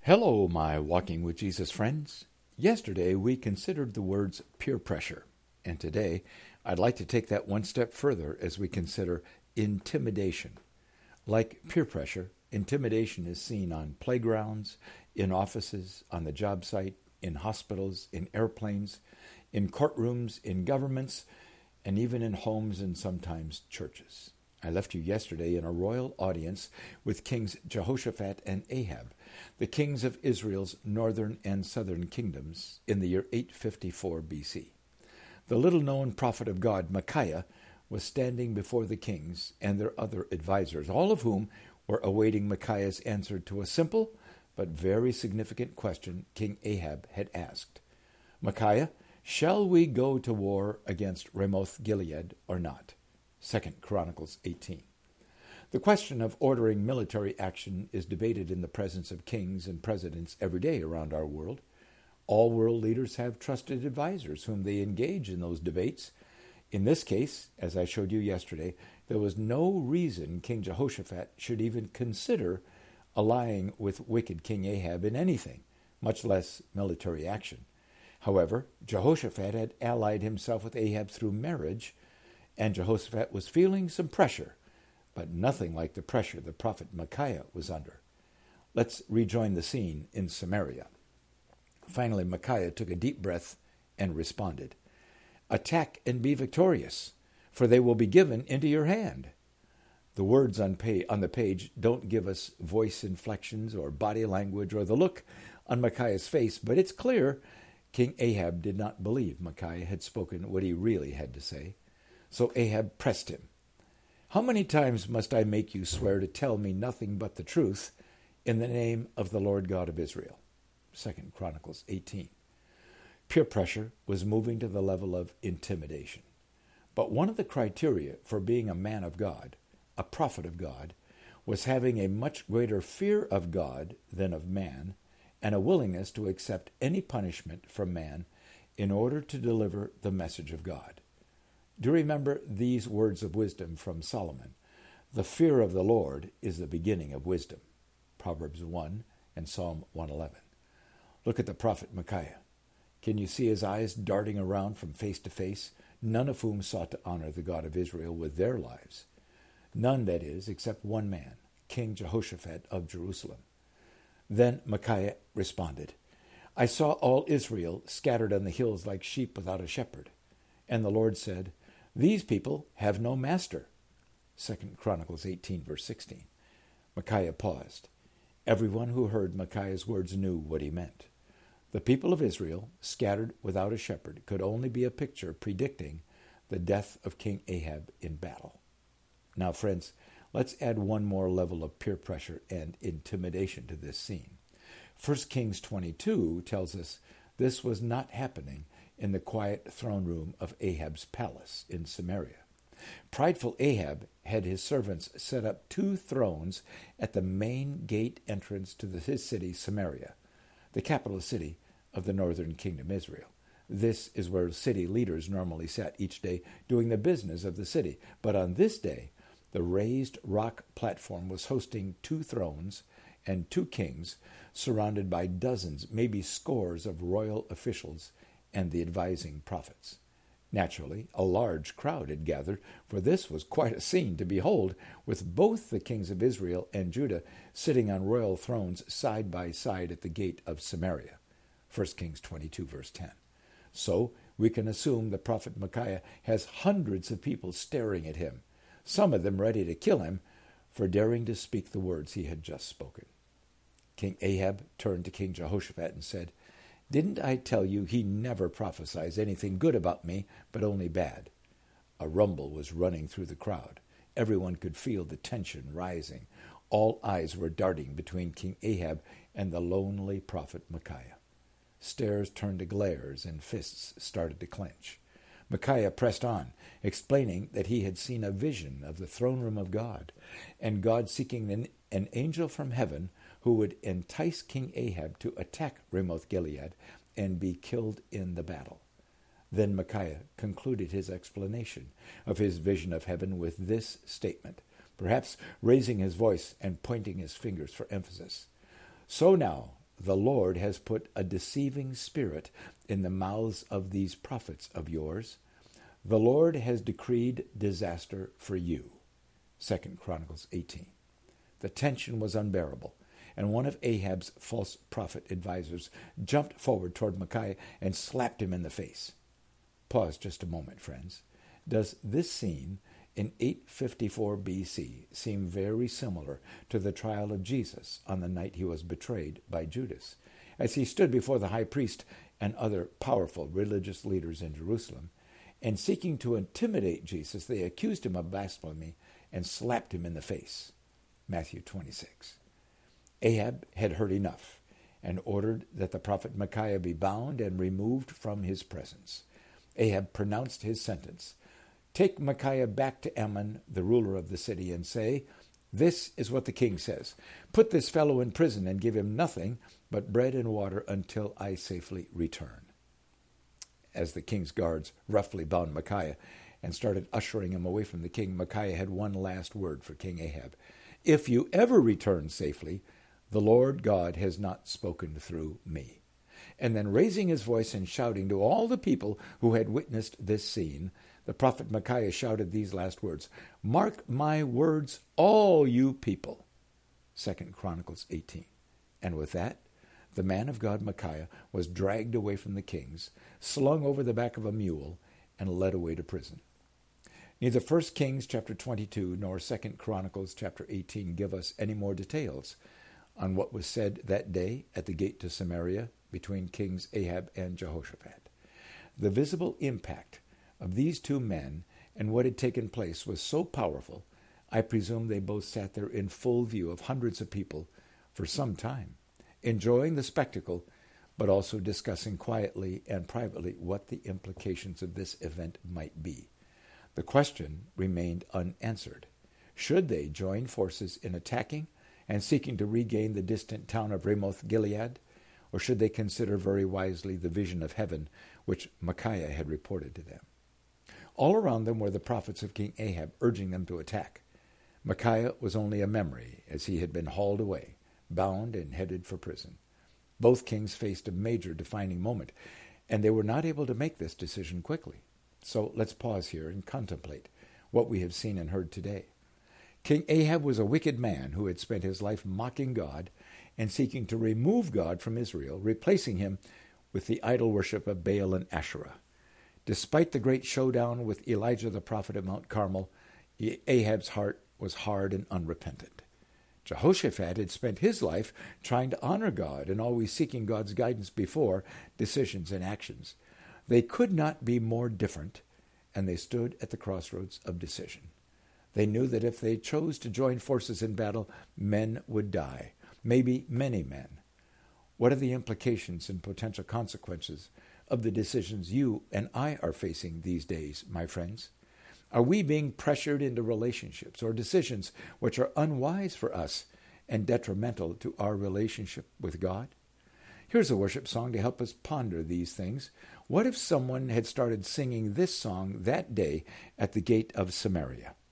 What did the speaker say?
Hello, my Walking with Jesus friends. Yesterday we considered the words peer pressure, and today I'd like to take that one step further as we consider intimidation. Like peer pressure, intimidation is seen on playgrounds, in offices, on the job site, in hospitals, in airplanes, in courtrooms, in governments, and even in homes and sometimes churches. I left you yesterday in a royal audience with Kings Jehoshaphat and Ahab, the kings of Israel's northern and southern kingdoms, in the year 854 BC. The little-known prophet of God, Micaiah, was standing before the kings and their other advisors, all of whom were awaiting Micaiah's answer to a simple but very significant question King Ahab had asked. Micaiah, shall we go to war against Ramoth-Gilead or not? 2 Chronicles 18. The question of ordering military action is debated in the presence of kings and presidents every day around our world. All world leaders have trusted advisors whom they engage in those debates. In this case, as I showed you yesterday, there was no reason King Jehoshaphat should even consider allying with wicked King Ahab in anything, much less military action. However, Jehoshaphat had allied himself with Ahab through marriage, and Jehoshaphat was feeling some pressure, but nothing like the pressure the prophet Micaiah was under. Let's rejoin the scene in Samaria. Finally, Micaiah took a deep breath and responded, "Attack and be victorious, for they will be given into your hand." The words on the page don't give us voice inflections or body language or the look on Micaiah's face, but it's clear King Ahab did not believe Micaiah had spoken what he really had to say. So Ahab pressed him. "How many times must I make you swear to tell me nothing but the truth in the name of the Lord God of Israel?" 2 Chronicles 18. Peer pressure was moving to the level of intimidation. But one of the criteria for being a man of God, a prophet of God, was having a much greater fear of God than of man, and a willingness to accept any punishment from man in order to deliver the message of God. Do you remember these words of wisdom from Solomon? "The fear of the Lord is the beginning of wisdom." Proverbs 1 and Psalm 111. Look at the prophet Micaiah. Can you see his eyes darting around from face to face, none of whom sought to honor the God of Israel with their lives? None, that is, except one man, King Jehoshaphat of Jerusalem. Then Micaiah responded, "I saw all Israel scattered on the hills like sheep without a shepherd. And the Lord said, 'These people have no master.'" 2 Chronicles 18, verse 16. Micaiah paused. Everyone who heard Micaiah's words knew what he meant. The people of Israel, scattered without a shepherd, could only be a picture predicting the death of King Ahab in battle. Now, friends, let's add one more level of peer pressure and intimidation to this scene. 1 Kings 22 tells us this was not happening in the quiet throne room of Ahab's palace in Samaria. Prideful Ahab had his servants set up 2 thrones at the main gate entrance to his city, Samaria, the capital city of the northern kingdom, Israel. This is where city leaders normally sat each day doing the business of the city. But on this day, the raised rock platform was hosting 2 thrones and 2 kings surrounded by dozens, maybe scores of royal officials and the advising prophets. Naturally, a large crowd had gathered, for this was quite a scene to behold, with both the kings of Israel and Judah sitting on royal thrones side by side at the gate of Samaria. 1 Kings 22, verse 10. So we can assume the prophet Micaiah has hundreds of people staring at him, some of them ready to kill him for daring to speak the words he had just spoken. King Ahab turned to King Jehoshaphat and said, "Didn't I tell you he never prophesies anything good about me, but only bad?" A rumble was running through the crowd. Everyone could feel the tension rising. All eyes were darting between King Ahab and the lonely prophet Micaiah. Stares turned to glares and fists started to clench. Micaiah pressed on, explaining that he had seen a vision of the throne room of God, and God seeking an angel from heaven who would entice King Ahab to attack Ramoth-Gilead and be killed in the battle. Then Micaiah concluded his explanation of his vision of heaven with this statement, perhaps raising his voice and pointing his fingers for emphasis. "So now, the Lord has put a deceiving spirit in the mouths of these prophets of yours. The Lord has decreed disaster for you. 2 Chronicles 18. The tension was unbearable, and one of Ahab's false prophet advisors jumped forward toward Micaiah and slapped him in the face. Pause just a moment, friends. Does this scene in 854 BC seem very similar to the trial of Jesus on the night he was betrayed by Judas? As he stood before the high priest and other powerful religious leaders in Jerusalem, and seeking to intimidate Jesus, they accused him of blasphemy and slapped him in the face. Matthew 26. Ahab had heard enough and ordered that the prophet Micaiah be bound and removed from his presence. Ahab pronounced his sentence. Take Micaiah back to Ammon, the ruler of the city, and say, this is what the king says. Put this fellow in prison and give him nothing but bread and water until I safely return. As the king's guards roughly bound Micaiah and started ushering him away from the king, Micaiah had one last word for King Ahab. If you ever return safely, the Lord God has not spoken through me. And then raising his voice and shouting to all the people who had witnessed this scene, the prophet Micaiah shouted these last words, Mark my words, all you people. 2 Chronicles 18. And with that, the man of God Micaiah was dragged away from the kings, slung over the back of a mule, and led away to prison. Neither 1 Kings chapter 22 nor 2 Chronicles chapter 18 give us any more details on what was said that day at the gate to Samaria between Kings Ahab and Jehoshaphat. The visible impact of these two men and what had taken place was so powerful, I presume they both sat there in full view of hundreds of people for some time, enjoying the spectacle, but also discussing quietly and privately what the implications of this event might be. The question remained unanswered. Should they join forces in attacking and seeking to regain the distant town of Ramoth Gilead, or should they consider very wisely the vision of heaven which Micaiah had reported to them? All around them were the prophets of King Ahab urging them to attack. Micaiah was only a memory as he had been hauled away, bound and headed for prison. Both kings faced a major defining moment, and they were not able to make this decision quickly. So let's pause here and contemplate what we have seen and heard today. King Ahab was a wicked man who had spent his life mocking God and seeking to remove God from Israel, replacing him with the idol worship of Baal and Asherah. Despite the great showdown with Elijah the prophet at Mount Carmel, Ahab's heart was hard and unrepentant. Jehoshaphat had spent his life trying to honor God and always seeking God's guidance before decisions and actions. They could not be more different, and they stood at the crossroads of decision. They knew that if they chose to join forces in battle, men would die, maybe many men. What are the implications and potential consequences of the decisions you and I are facing these days, my friends? Are we being pressured into relationships or decisions which are unwise for us and detrimental to our relationship with God? Here's a worship song to help us ponder these things. What if someone had started singing this song that day at the gate of Samaria?